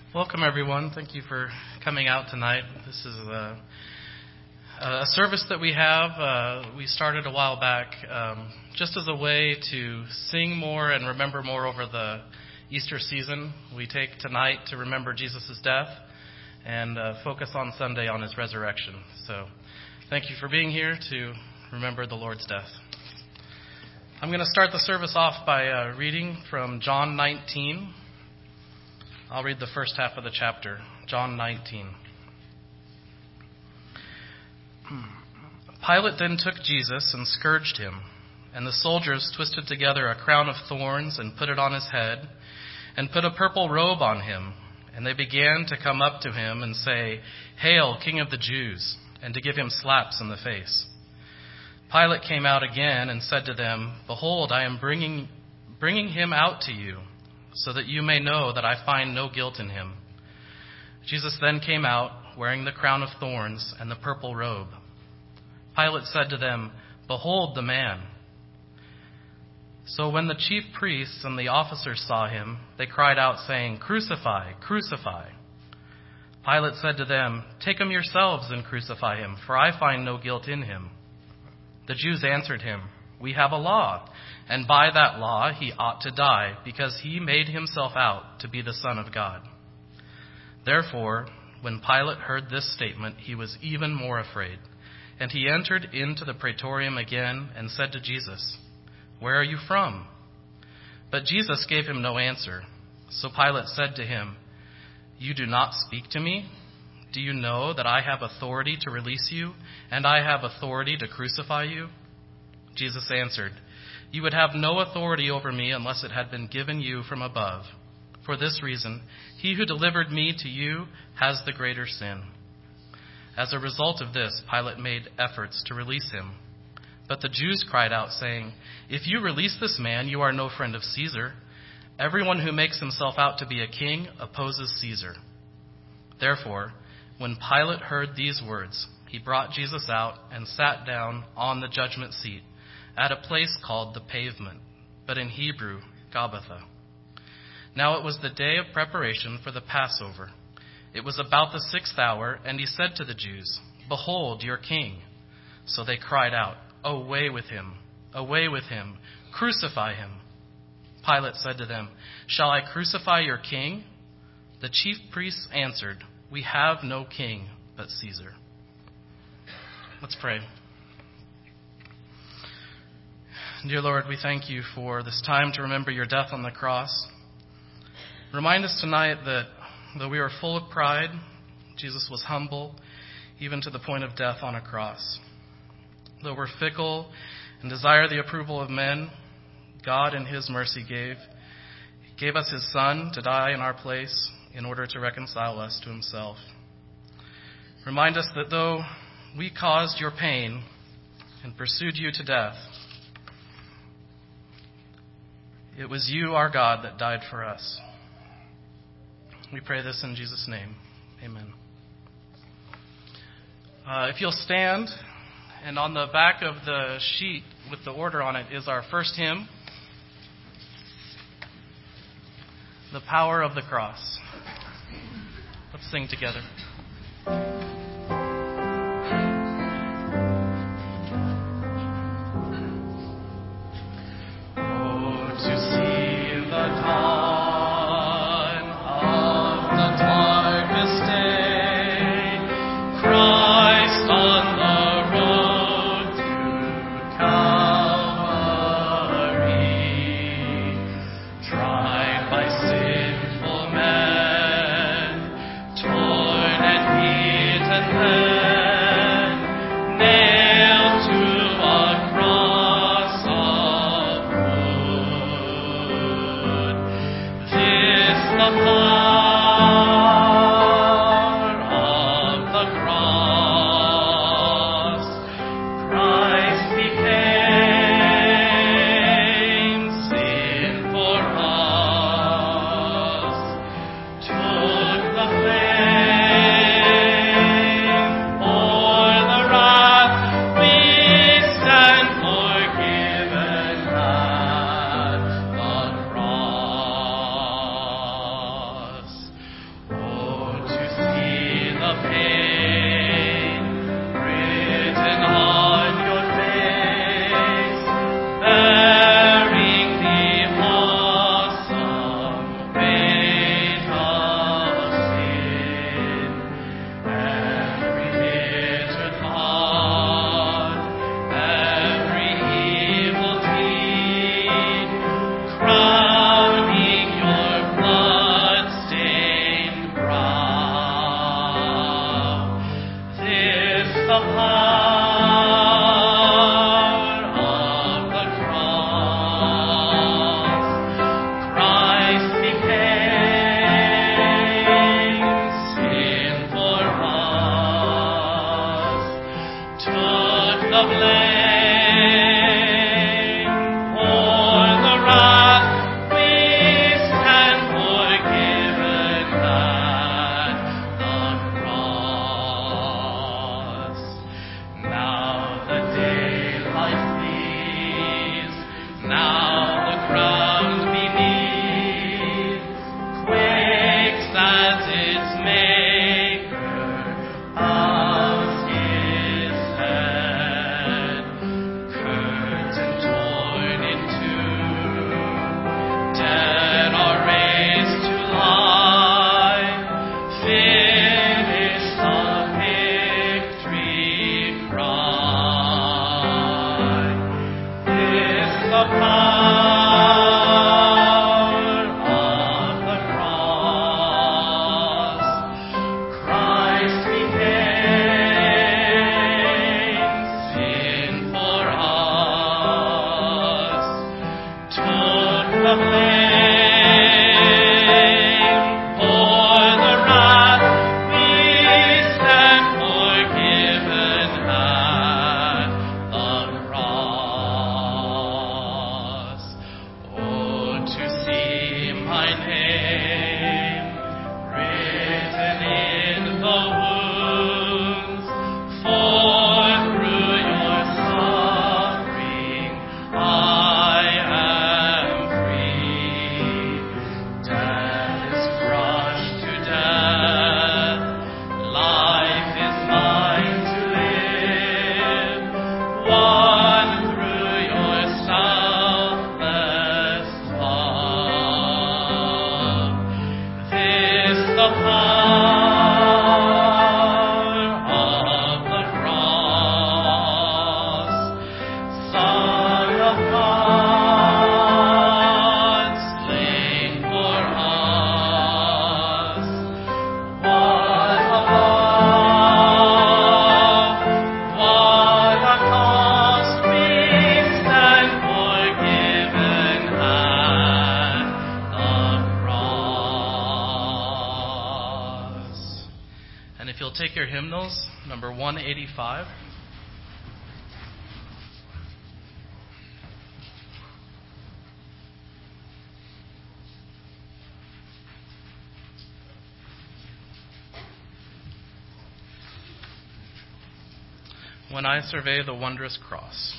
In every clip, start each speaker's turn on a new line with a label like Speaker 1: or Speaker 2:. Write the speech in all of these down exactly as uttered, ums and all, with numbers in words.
Speaker 1: Welcome, everyone. Thank you for coming out tonight. This is a, a service that we have. Uh, we started a while back um, just as a way to sing more and remember more over the Easter season. We take tonight to remember Jesus' death and uh, focus on Sunday on his resurrection. So thank you for being here to remember the Lord's death. I'm going to start the service off by uh, reading from John nineteen. I'll read the first half of the chapter, John nineteen. Pilate then took Jesus and scourged him, and the soldiers twisted together a crown of thorns and put it on his head, and put a purple robe on him. And they began to come up to him and say, "Hail, King of the Jews," and to give him slaps in the face. Pilate came out again and said to them, "Behold, I am bringing, bringing him out to you, so that you may know that I find no guilt in him." Jesus then came out, wearing the crown of thorns and the purple robe. Pilate said to them, "Behold the man." So when the chief priests and the officers saw him, they cried out, saying, "Crucify, crucify." Pilate said to them, "Take him yourselves and crucify him, for I find no guilt in him." The Jews answered him, "We have a law, and by that law he ought to die, because he made himself out to be the Son of God." Therefore, when Pilate heard this statement, he was even more afraid, and he entered into the praetorium again and said to Jesus, "Where are you from?" But Jesus gave him no answer. So Pilate said to him, "You do not speak to me? Do you know that I have authority to release you, and I have authority to crucify you?" Jesus answered, "You would have no authority over me unless it had been given you from above. For this reason, he who delivered me to you has the greater sin." As a result of this, Pilate made efforts to release him. But the Jews cried out, saying, "If you release this man, you are no friend of Caesar. Everyone who makes himself out to be a king opposes Caesar." Therefore, when Pilate heard these words, he brought Jesus out and sat down on the judgment seat at a place called the Pavement, but in Hebrew, Gabbatha. Now it was the day of preparation for the Passover. It was about the sixth hour, and he said to the Jews, "Behold your king." So they cried out, "Away with him! Away with him! Crucify him!" Pilate said to them, "Shall I crucify your king?" The chief priests answered, "We have no king but Caesar." Let's pray. Dear Lord, we thank you for this time to remember your death on the cross. Remind us tonight that though we are full of pride, Jesus was humble, even to the point of death on a cross. Though we're fickle and desire the approval of men, God in his mercy gave, gave us his Son to die in our place in order to reconcile us to himself. Remind us that though we caused your pain and pursued you to death, it was you, our God, that died for us. We pray this in Jesus' name. Amen. Uh, if you'll stand, and on the back of the sheet with the order on it is our first hymn, "The Power of the Cross." Let's sing together.
Speaker 2: Torn and beaten
Speaker 1: Take your hymnals, number one eighty-five. When I Survey the Wondrous Cross.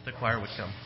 Speaker 1: The choir would come.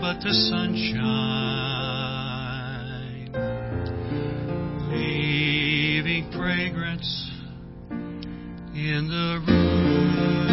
Speaker 2: but the sunshine, leaving fragrance in the room.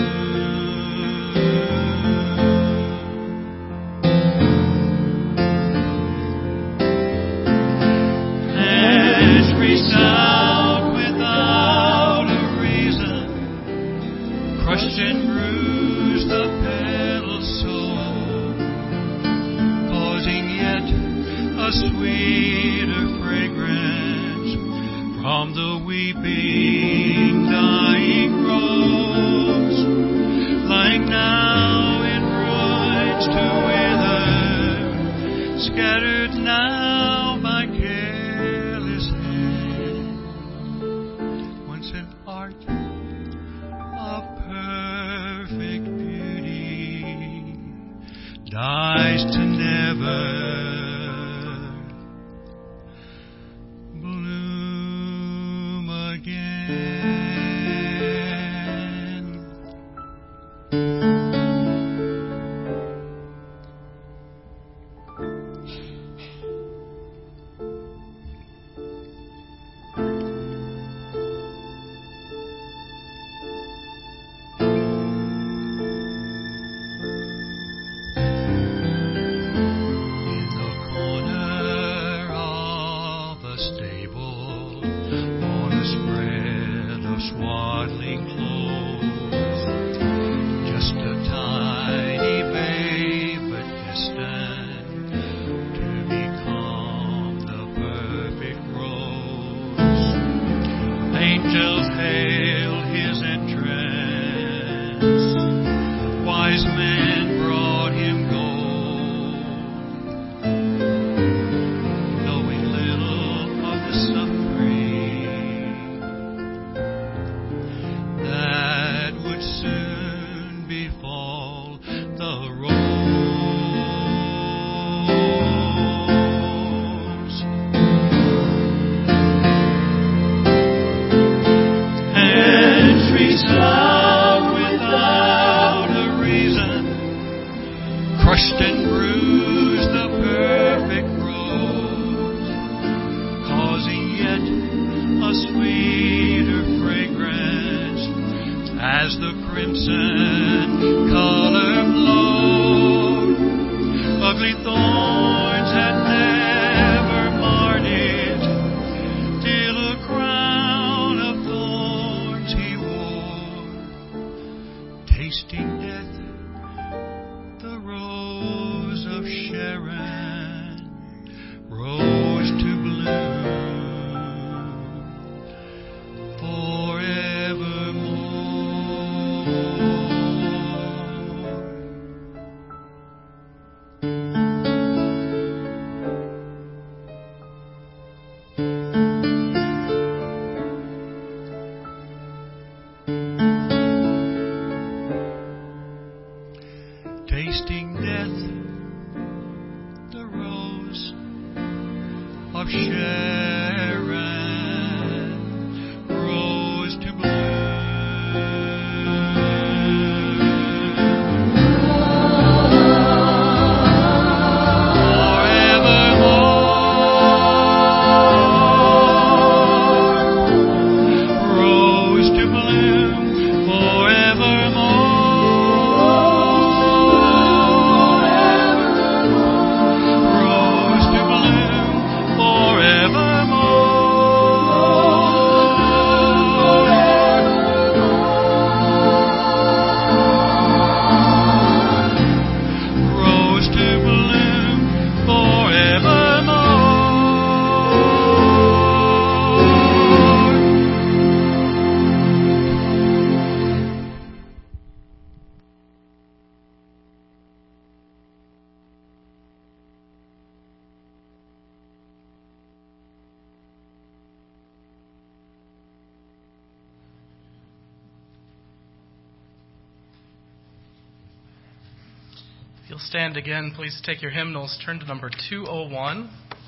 Speaker 2: And resound without a reason, crushed and bruised the petal soul, causing yet a sweeter fragrance from the weeping, dying rose, lying now in ruins to wither, scattered now by careless hand. Once an art of perfect beauty dies to never bloom again. In the corner of a stable, on a spread of swaddling clothes, just a tiny babe, but destined to become the perfect rose. Angels hailed his entrance, wise men brought him gold, knowing little of the suffering that would soon befall the rose. And trees loud without a reason, crushed and bruised the perfect rose, causing yet a sweeter fragrance as the crimson color flowed. Ugly thorns had never marred it, till a crown of thorns he wore, tasting death, the rose of Sharon rose to bloom forevermore. Tasting death, the rose of Sharon rose to bloom. Rose to bloom forevermore. Rose to bloom forevermore. Rose to bloom forevermore.
Speaker 1: If you'll stand again, please take your hymnals, turn to number two oh one.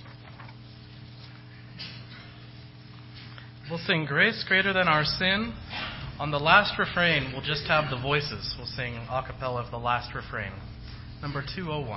Speaker 1: We'll sing Grace Greater Than Our Sin. On the last refrain, we'll just have the voices. We'll sing a cappella of the last refrain. Number two oh one.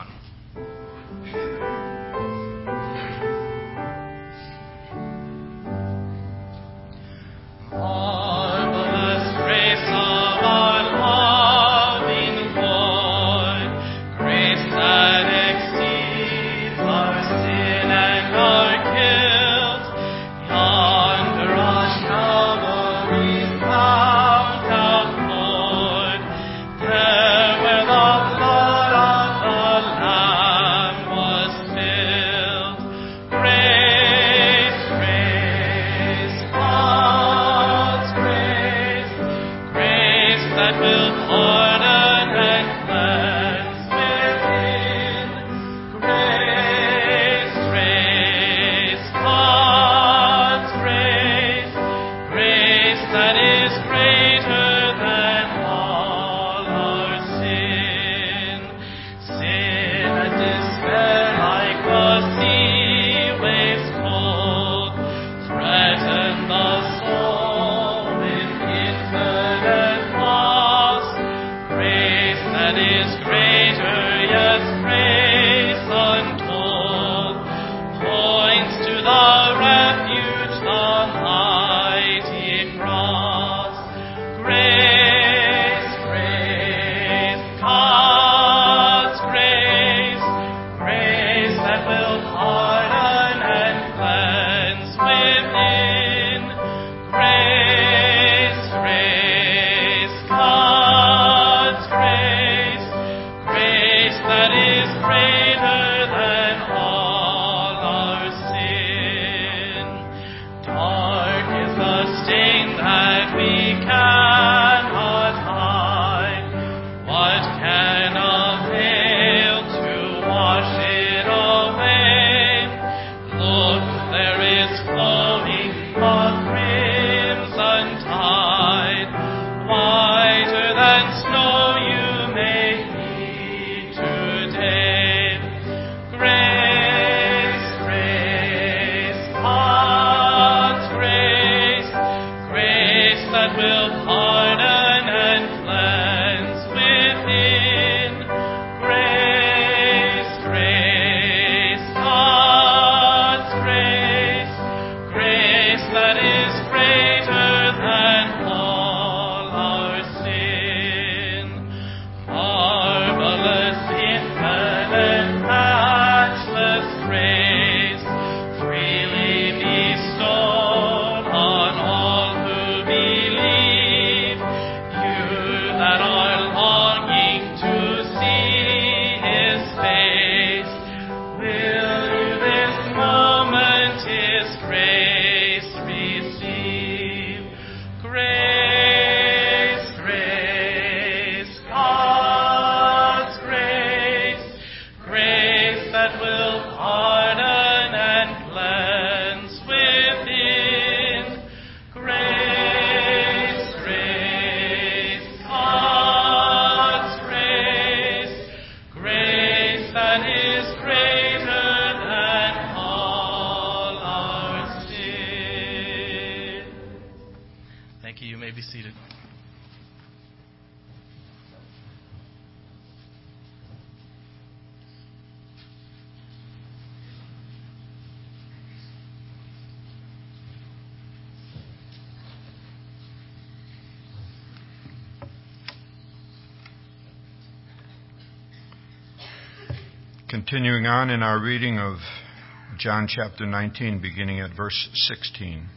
Speaker 3: Continuing on in our reading of John chapter nineteen, beginning at verse sixteen.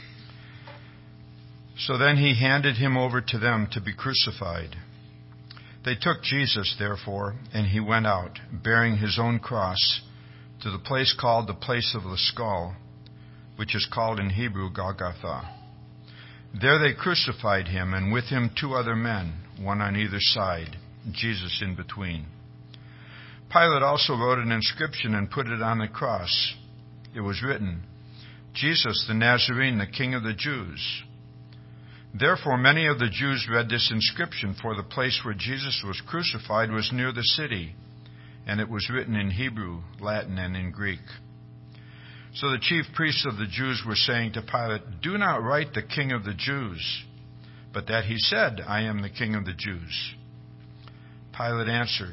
Speaker 3: So then he handed him over to them to be crucified. They took Jesus, therefore, and he went out, bearing his own cross, to the place called the place of the skull, which is called in Hebrew Golgotha. There they crucified him, and with him two other men, one on either side, Jesus in between. Pilate also wrote an inscription and put it on the cross. It was written, Jesus the Nazarene, the King of the Jews. Therefore many of the Jews read this inscription, for the place where Jesus was crucified was near the city, and it was written in Hebrew, Latin, and in Greek. So the chief priests of the Jews were saying to Pilate, Do not write the King of the Jews, but that he said, I am the King of the Jews. Pilate answered,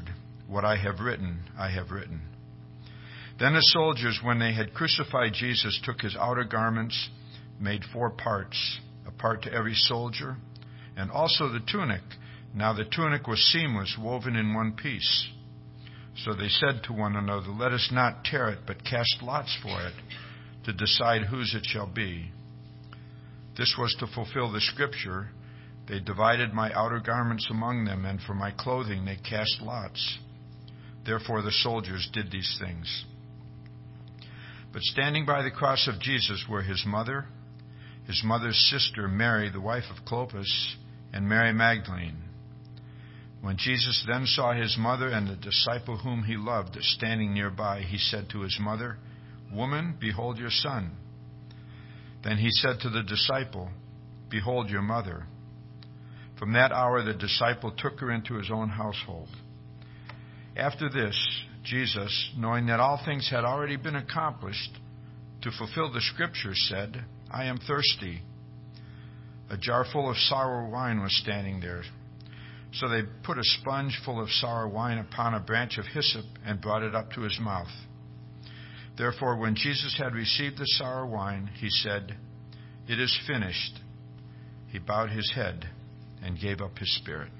Speaker 3: What I have written, I have written. Then the soldiers, when they had crucified Jesus, took his outer garments, made four parts, a part to every soldier, and also the tunic. Now the tunic was seamless, woven in one piece. So they said to one another, let us not tear it, but cast lots for it, to decide whose it shall be. This was to fulfill the scripture, they divided my outer garments among them, and for my clothing they cast lots. Therefore the soldiers did these things. But standing by the cross of Jesus were his mother, his mother's sister Mary, the wife of Clopas, and Mary Magdalene. When Jesus then saw his mother and the disciple whom he loved standing nearby, he said to his mother, Woman, behold your son. Then he said to the disciple, Behold your mother. From that hour the disciple took her into his own household. After this, Jesus, knowing that all things had already been accomplished, to fulfill the scriptures, said, I am thirsty. A jar full of sour wine was standing there. So they put a sponge full of sour wine upon a branch of hyssop and brought it up to his mouth. Therefore, when Jesus had received the sour wine, he said, It is finished. He bowed his head and gave up his spirit.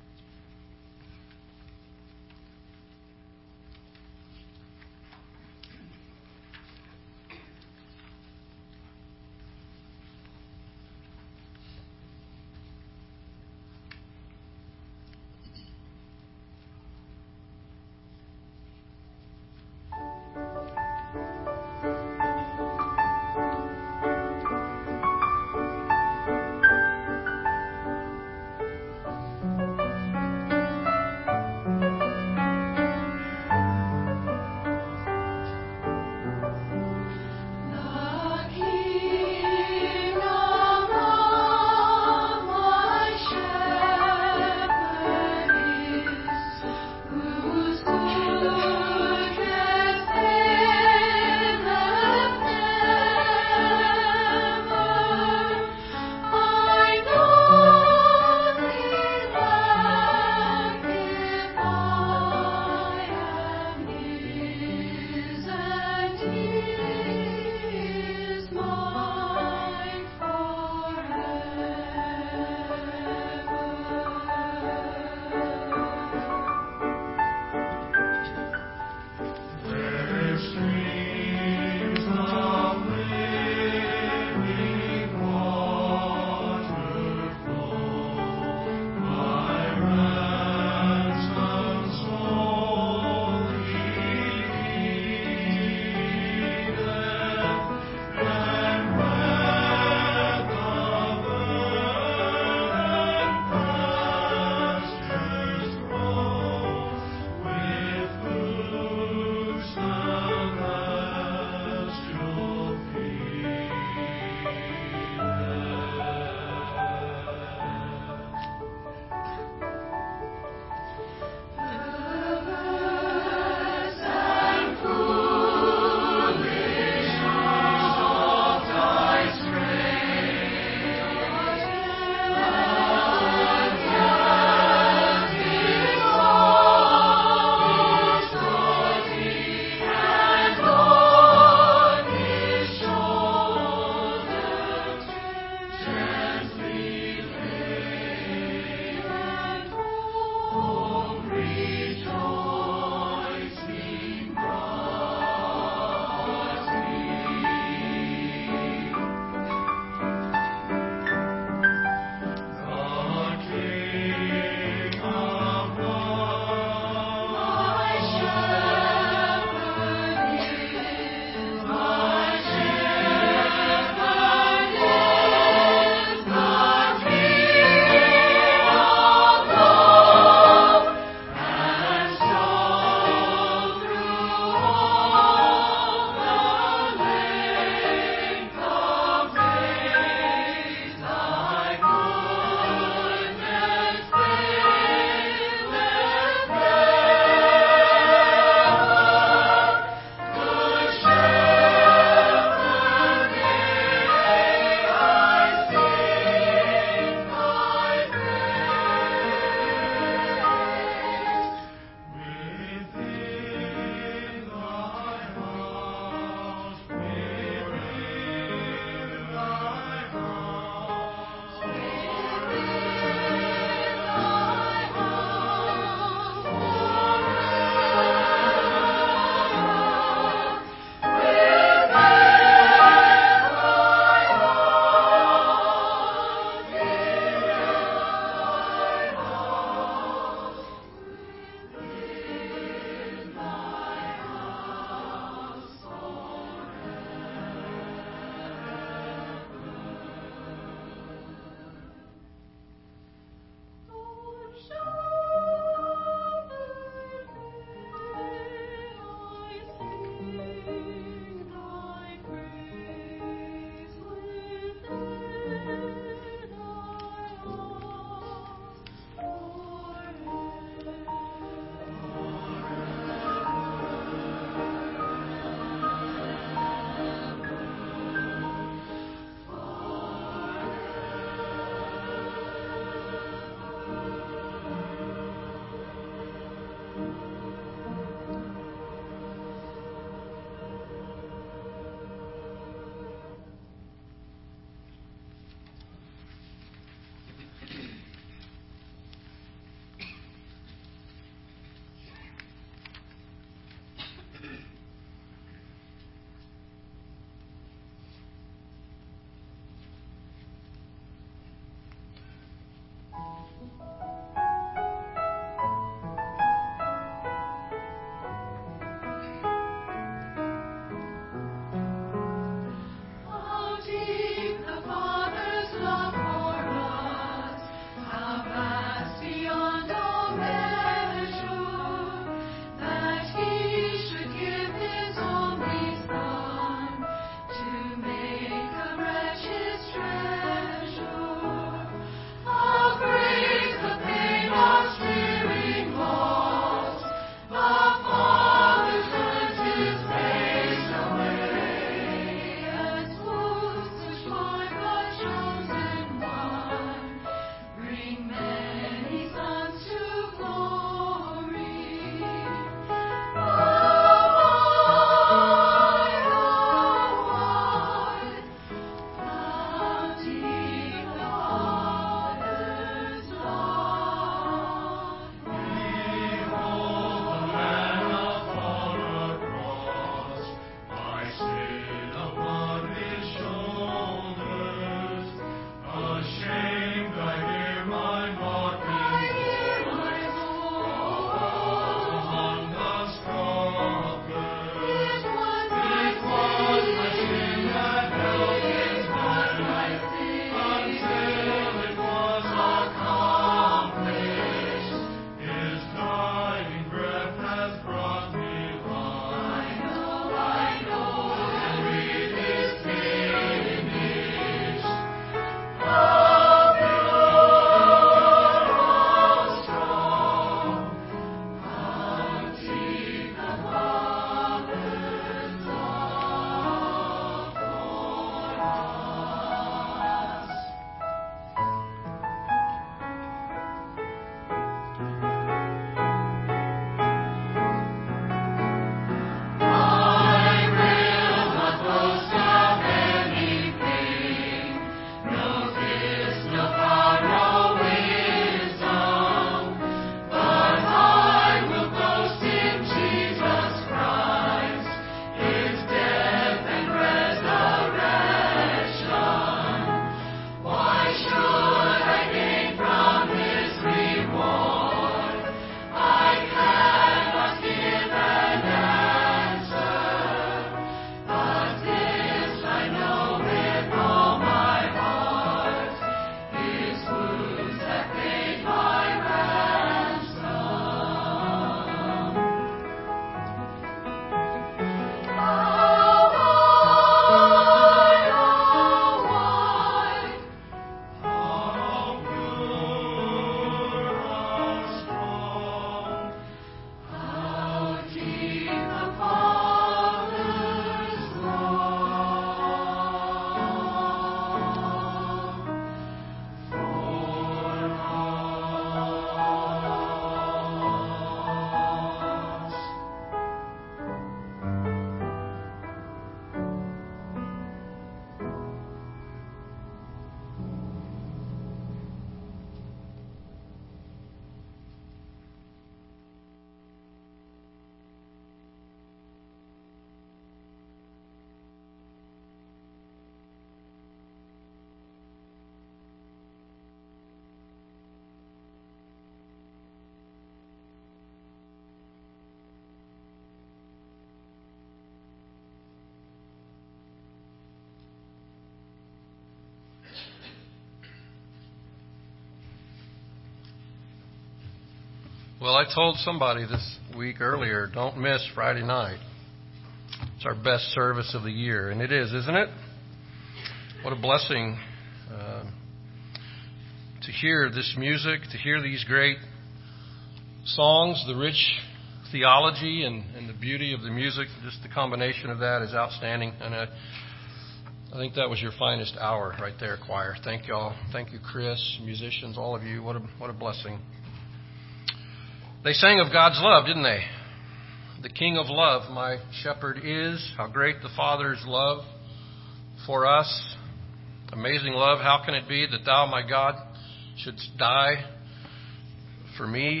Speaker 4: Well, I told somebody this week earlier, don't miss Friday night. It's our best service of the year, and it is, isn't it? What a blessing uh, to hear this music, to hear these great songs, the rich theology and, and the beauty of the music. Just the combination of that is outstanding, and I, I think that was your finest hour right there, choir. Thank you all. Thank you, Chris, musicians, all of you. What a what a blessing. They sang of God's love, didn't they? The King of love, my shepherd is. How great the Father's love for us. Amazing love. How can it be that thou, my God, shouldst die for me?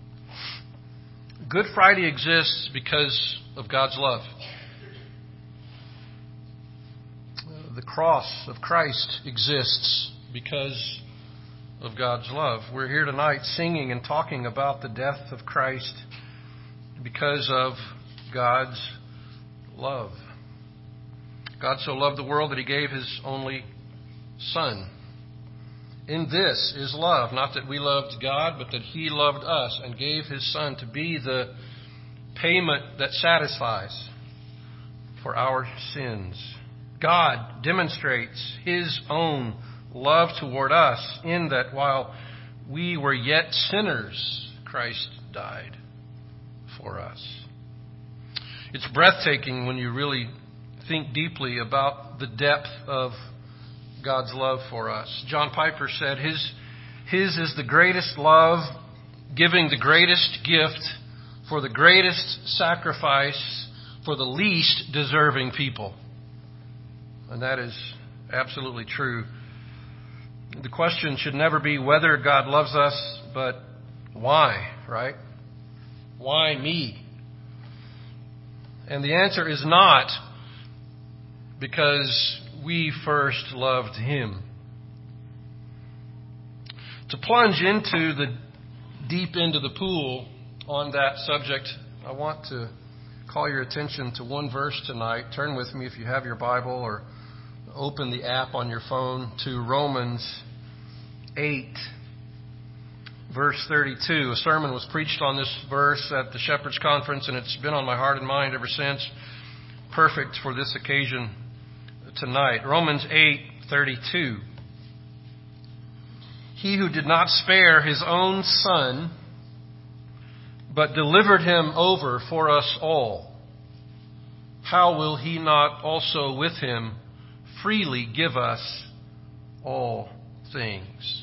Speaker 4: Good Friday exists because of God's love. The cross of Christ exists because of God's love. We're here tonight singing and talking about the death of Christ because of God's love. God so loved the world that He gave His only Son. In this is love, not that we loved God, but that He loved us and gave His Son to be the payment that satisfies for our sins. God demonstrates His own love toward us in that while we were yet sinners, Christ died for us. It's breathtaking when you really think deeply about the depth of God's love for us. John Piper said, His, His is the greatest love, giving the greatest gift for the greatest sacrifice for the least deserving people. And that is absolutely true. The question should never be whether God loves us, but why, right? Why me? And the answer is not because we first loved Him. To plunge into the deep end of the pool on that subject, I want to call your attention to one verse tonight. Turn with me if you have your Bible, or open the app on your phone to Romans eight, verse thirty-two. A sermon was preached on this verse at the Shepherd's Conference, and it's been on my heart and mind ever since. Perfect for this occasion tonight. Romans eight thirty-two. He who did not spare His own Son, but delivered Him over for us all, how will He not also with Him freely give us all things?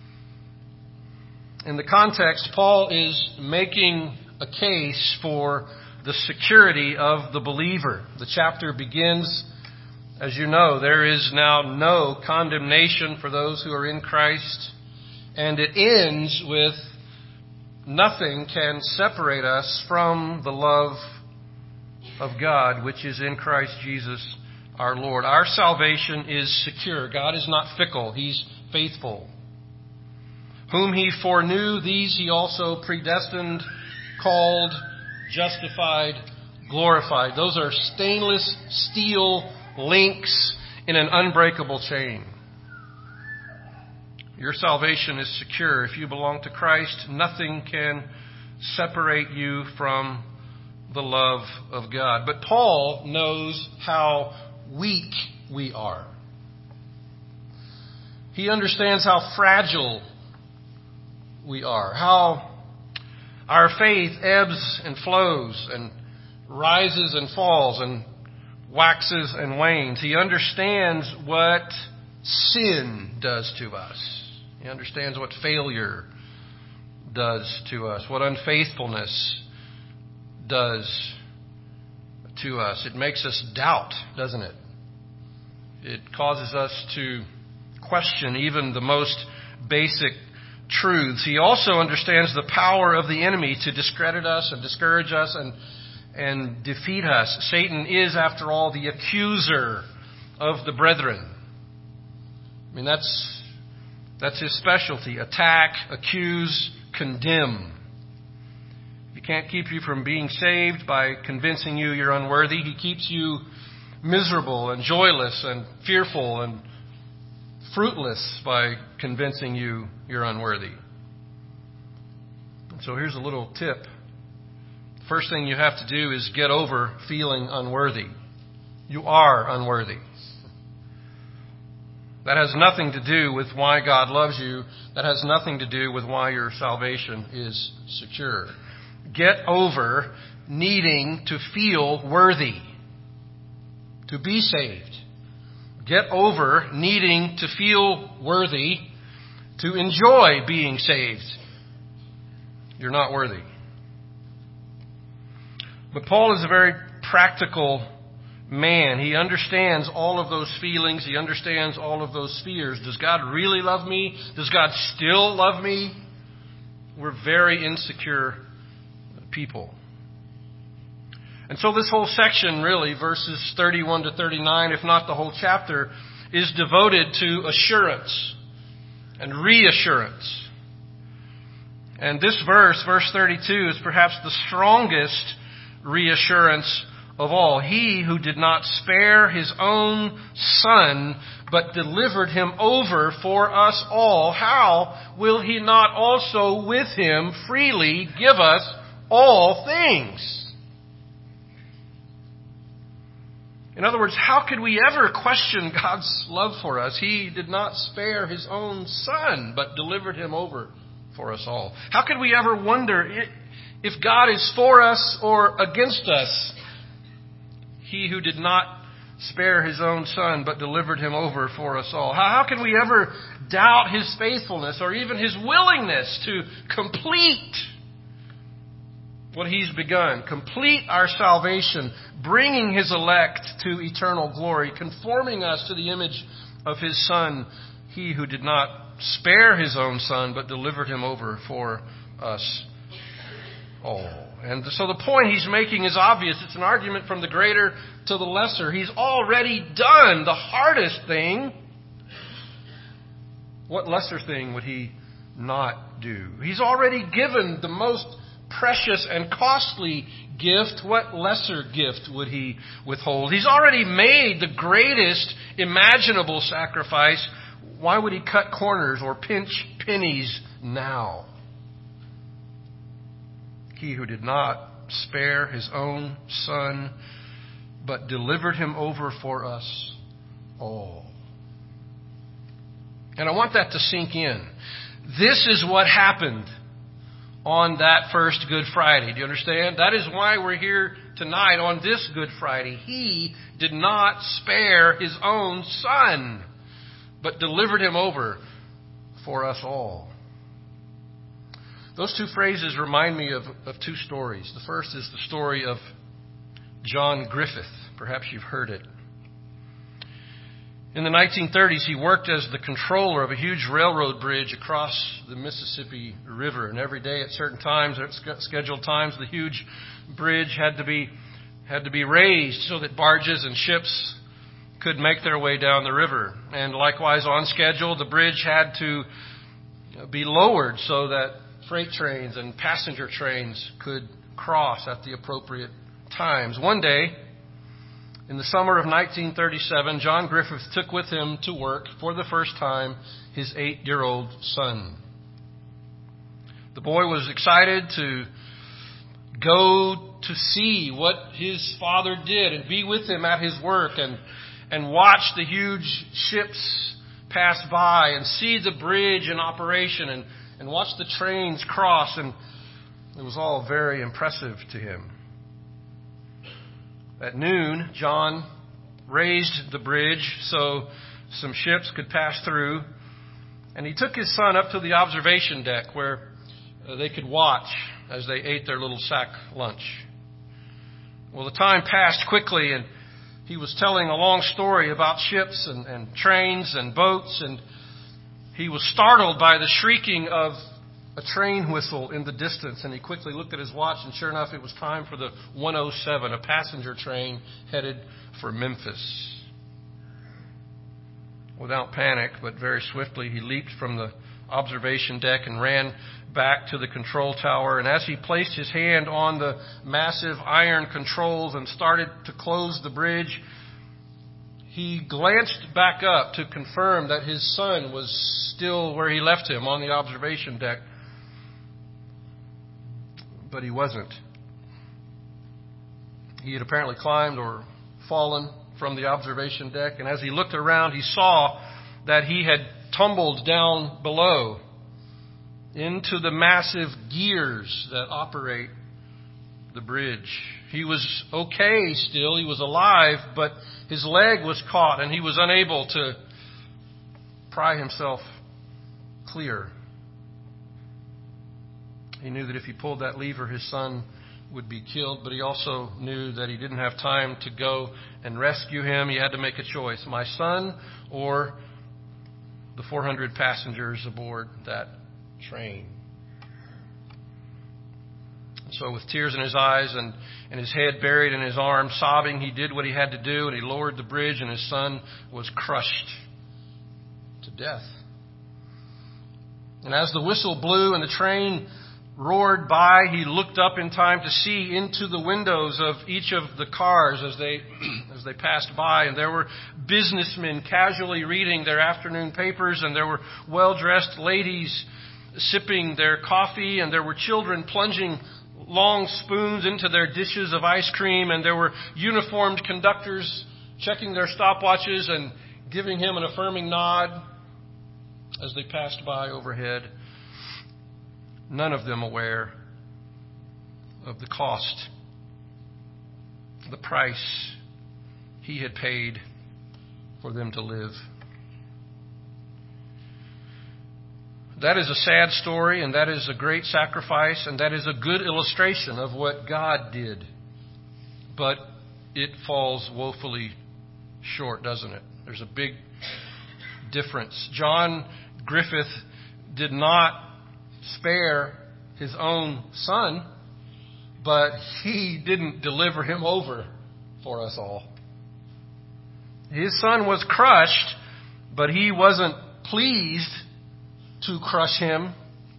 Speaker 4: In the context, Paul is making a case for the security of the believer. The chapter begins, as you know, there is now no condemnation for those who are in Christ. And it ends with, nothing can separate us from the love of God, which is in Christ Jesus our Lord. Our salvation is secure. God is not fickle. He's faithful. Whom He foreknew, these He also predestined, called, justified, glorified. Those are stainless steel links in an unbreakable chain. Your salvation is secure. If you belong to Christ, nothing can separate you from the love of God. But Paul knows how weak we are. He understands how fragile we are, how our faith ebbs and flows and rises and falls and waxes and wanes. He understands what sin does to us. He understands what failure does to us, what unfaithfulness does to us. It makes us doubt, doesn't it? It causes us to question even the most basic truths. He also understands the power of the enemy to discredit us and discourage us and, and defeat us. Satan is, after all, the accuser of the brethren. I mean, that's that's his specialty. Attack, accuse, condemn. He can't keep you from being saved by convincing you you're unworthy. He keeps you miserable and joyless and fearful and fruitless by convincing you you're unworthy. So here's a little tip. First thing you have to do is get over feeling unworthy. You are unworthy. That has nothing to do with why God loves you. That has nothing to do with why your salvation is secure. Get over needing to feel worthy to be saved. Get over needing to feel worthy to enjoy being saved. You're not worthy. But Paul is a very practical man. He understands all of those feelings. He understands all of those fears. Does God really love me? Does God still love me? We're very insecure people. And so this whole section, really, verses thirty-one to thirty-nine, if not the whole chapter, is devoted to assurance and reassurance. And this verse, verse thirty-two, is perhaps the strongest reassurance of all. He who did not spare his own Son, but delivered him over for us all, how will he not also with him freely give us all things? In other words, how could we ever question God's love for us? He did not spare his own Son, but delivered him over for us all. How could we ever wonder if God is for us or against us? He who did not spare his own Son, but delivered him over for us all. How, how can we ever doubt his faithfulness or even his willingness to complete what he's begun? Complete our salvation, bringing his elect to eternal glory, conforming us to the image of his Son, he who did not spare his own Son, but delivered him over for us all. And so the point he's making is obvious. It's an argument from the greater to the lesser. He's already done the hardest thing. What lesser thing would he not do? He's already given the most precious and costly gift. What lesser gift would he withhold? He's already made the greatest imaginable sacrifice. Why would he cut corners or pinch pennies now? He who did not spare his own Son, but delivered him over for us all. And I want that to sink in. This is what happened on that first Good Friday. Do you understand? That is why we're here tonight on this Good Friday. He did not spare his own Son, but delivered him over for us all. Those two phrases remind me of, of two stories. The first is the story of John Griffith. Perhaps you've heard it. In the nineteen thirties, he worked as the controller of a huge railroad bridge across the Mississippi River. And every day at certain times, at scheduled times, the huge bridge had to be had to be raised so that barges and ships could make their way down the river. And likewise, on schedule, the bridge had to be lowered so that freight trains and passenger trains could cross at the appropriate times. One day, in the summer of nineteen thirty-seven, John Griffith took with him to work for the first time his eight-year-old son. The boy was excited to go to see what his father did and be with him at his work and, and watch the huge ships pass by and see the bridge in operation and, and watch the trains cross. And it was all very impressive to him. At noon, John raised the bridge so some ships could pass through, and he took his son up to the observation deck where uh, they could watch as they ate their little sack lunch. Well, the time passed quickly, and he was telling a long story about ships and, and trains and boats, and he was startled by the shrieking of a train whistle in the distance, and he quickly looked at his watch, and sure enough, it was time for the one oh seven, a passenger train headed for Memphis. Without panic, but very swiftly, he leaped from the observation deck and ran back to the control tower. And as he placed his hand on the massive iron controls and started to close the bridge, he glanced back up to confirm that his son was still where he left him on the observation deck. but he wasn't. He had apparently climbed or fallen from the observation deck, and as he looked around, he saw that he had tumbled down below into the massive gears that operate the bridge. He was okay still, he was alive, but his leg was caught and he was unable to pry himself clear. He knew that if he pulled that lever, his son would be killed, but he also knew that he didn't have time to go and rescue him. He had to make a choice, my son or the four hundred passengers aboard that train. And so with tears in his eyes and, and his head buried in his arms, sobbing, he did what he had to do, and he lowered the bridge, and his son was crushed to death. And as the whistle blew and the train roared by, he looked up in time to see into the windows of each of the cars as they as they passed by, and there were businessmen casually reading their afternoon papers, and there were well-dressed ladies sipping their coffee, and there were children plunging long spoons into their dishes of ice cream, and there were uniformed conductors checking their stopwatches and giving him an affirming nod as they passed by overhead. None of them aware of the cost, the price he had paid for them to live. That is a sad story, and that is a great sacrifice, and that is a good illustration of what God did. But it falls woefully short, doesn't it? There's a big difference. John Griffith did not spare his own son, but he didn't deliver him over for us all. His son was crushed, but he wasn't pleased to crush him.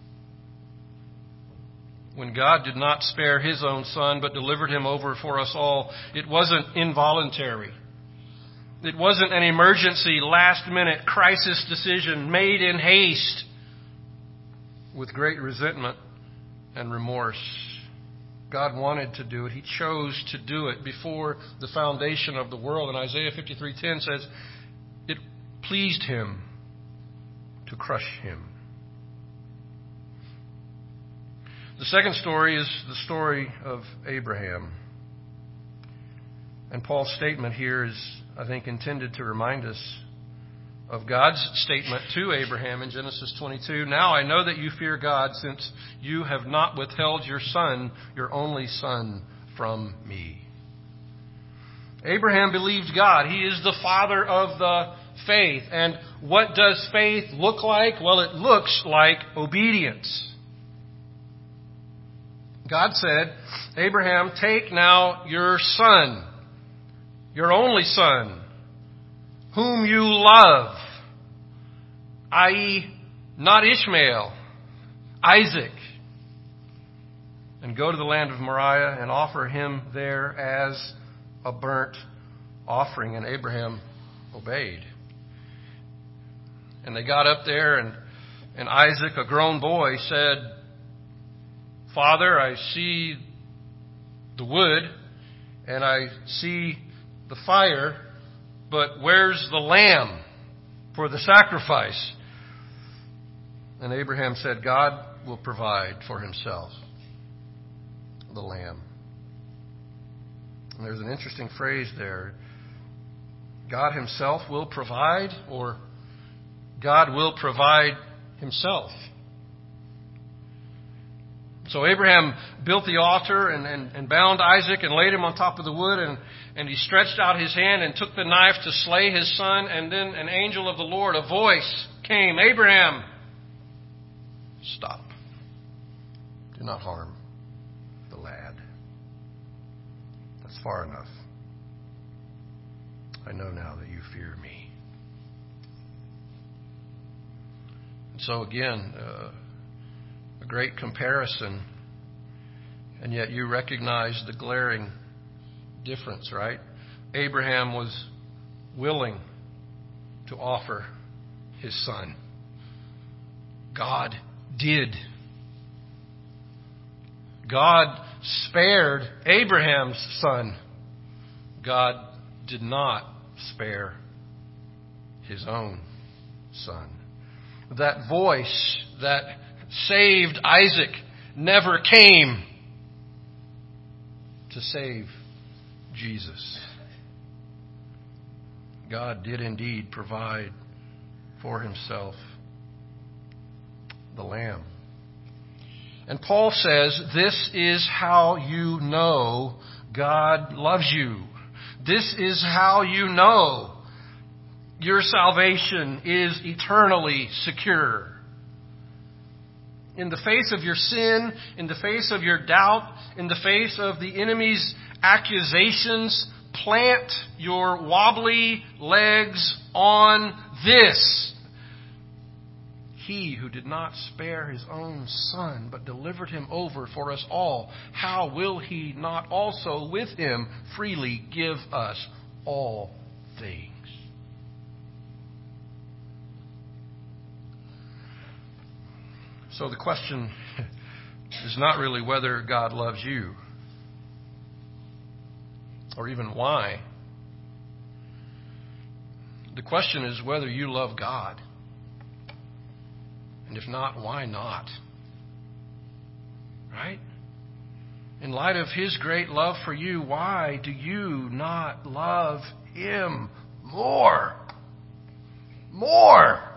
Speaker 4: When God did not spare his own son, but delivered him over for us all, it wasn't involuntary. It wasn't an emergency, last-minute crisis decision made in haste with great resentment and remorse. God wanted to do it. He chose to do it before the foundation of the world. And Isaiah fifty-three ten says, it pleased him to crush him. The second story is the story of Abraham. And Paul's statement here is, I think, intended to remind us of God's statement to Abraham in Genesis twenty-two. Now I know that you fear God, since you have not withheld your son, your only son, from me. Abraham believed God. He is the father of the faith. And what does faith look like? Well, it looks like obedience. God said, Abraham, take now your son, your only son, whom you love, that is not Ishmael, Isaac, and go to the land of Moriah and offer him there as a burnt offering. And Abraham obeyed. And they got up there, and, and Isaac, a grown boy, said, Father, I see the wood and I see the fire, but where's the lamb for the sacrifice? And Abraham said, God will provide for himself the lamb. And there's an interesting phrase there. God himself will provide, or God will provide himself. So Abraham built the altar and, and, and bound Isaac and laid him on top of the wood, and, and he stretched out his hand and took the knife to slay his son. And then an angel of the Lord, a voice came, Abraham, stop. Do not harm the lad. That's far enough. I know now that you fear me. And so again, uh, a great comparison, and yet you recognize the glaring difference, right? Abraham was willing to offer his son. God did. God spared Abraham's son. God did not spare his own son. That voice that saved Isaac never came to save Jesus. God did indeed provide for himself the Lamb. And Paul says, this is how you know God loves you. This is how you know your salvation is eternally secure. In the face of your sin, in the face of your doubt, in the face of the enemy's accusations, plant your wobbly legs on this. He who did not spare his own son, but delivered him over for us all, how will he not also with him freely give us all things? So the question is not really whether God loves you, or even why. The question is whether you love God. And if not, why not? Right? In light of his great love for you, why do you not love him more? More!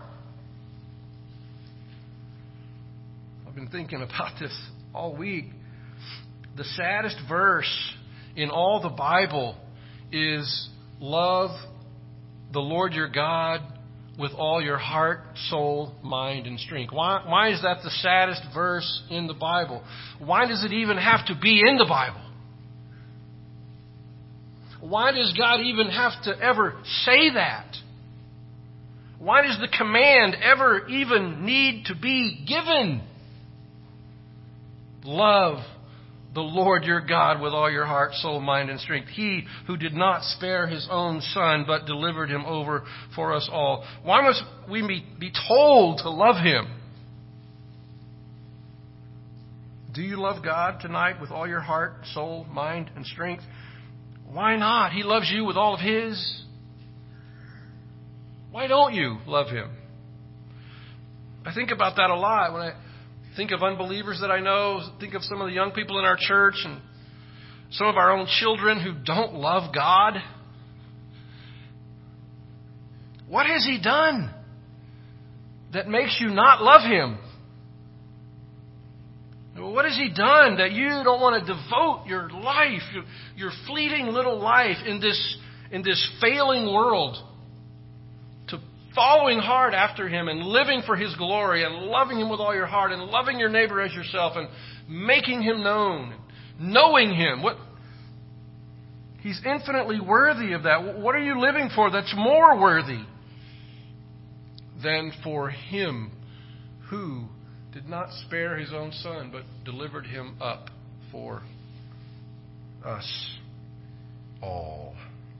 Speaker 4: I've been thinking about this all week. The saddest verse in all the Bible is love the Lord your God with all your heart, soul, mind, and strength. Why, why is that the saddest verse in the Bible? Why does it even have to be in the Bible? Why does God even have to ever say that? Why does the command ever even need to be given? Love the Lord your God with all your heart, soul, mind, and strength. He who did not spare his own son, but delivered him over for us all. Why must we be, be told to love him? Do you love God tonight with all your heart, soul, mind, and strength? Why not? He loves you with all of his. Why don't you love him? I think about that a lot when I think of unbelievers that I know, think of some of the young people in our church and some of our own children who don't love God. What has he done that makes you not love him? What has he done that you don't want to devote your life, your, your fleeting little life in this, in this failing world to following hard after him and living for his glory and loving him with all your heart and loving your neighbor as yourself and making him known, knowing him? What? He's infinitely worthy of that. What are you living for that's more worthy than for him who did not spare his own son, but delivered him up for us all?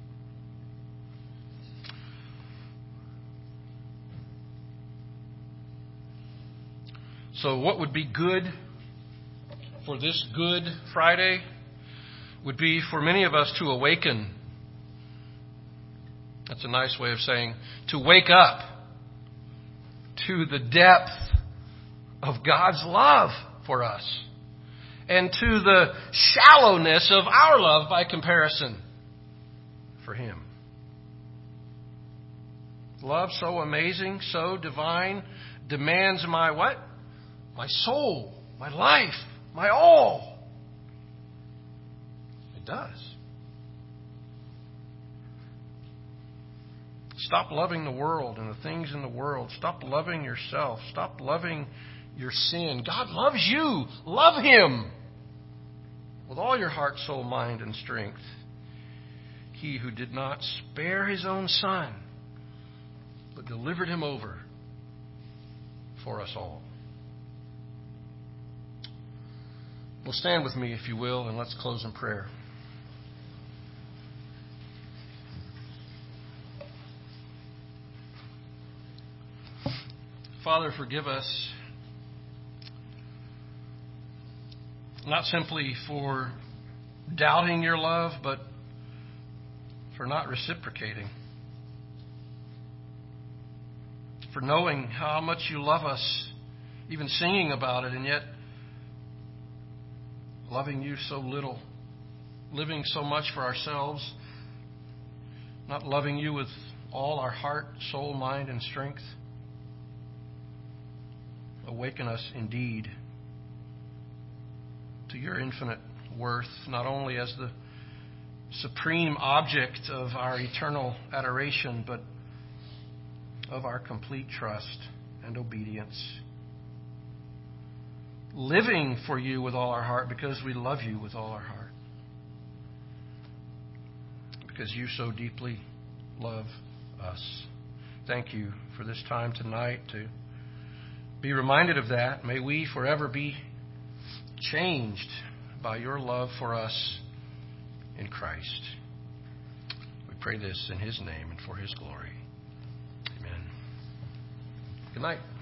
Speaker 4: So what would be good for this Good Friday would be for many of us to awaken. That's a nice way of saying to wake up to the depth of God's love for us and to the shallowness of our love by comparison for him. Love so amazing, so divine, demands my what? My soul, my life, my all. It does. Stop loving the world and the things in the world. Stop loving yourself. Stop loving your sin. God loves you. Love him with all your heart, soul, mind, and strength. He who did not spare his own son, but delivered him over for us all. Well, stand with me, if you will, and let's close in prayer. Father, forgive us not simply for doubting your love, but for not reciprocating. For knowing how much you love us, even singing about it, and yet loving you so little, living so much for ourselves, not loving you with all our heart, soul, mind, and strength. Awaken us indeed to your infinite worth, not only as the supreme object of our eternal adoration, but of our complete trust and obedience. Living for you with all our heart because we love you with all our heart. Because you so deeply love us. Thank you for this time tonight to be reminded of that. May we forever be changed by your love for us in Christ. We pray this in His name and for His glory. Amen. Good night.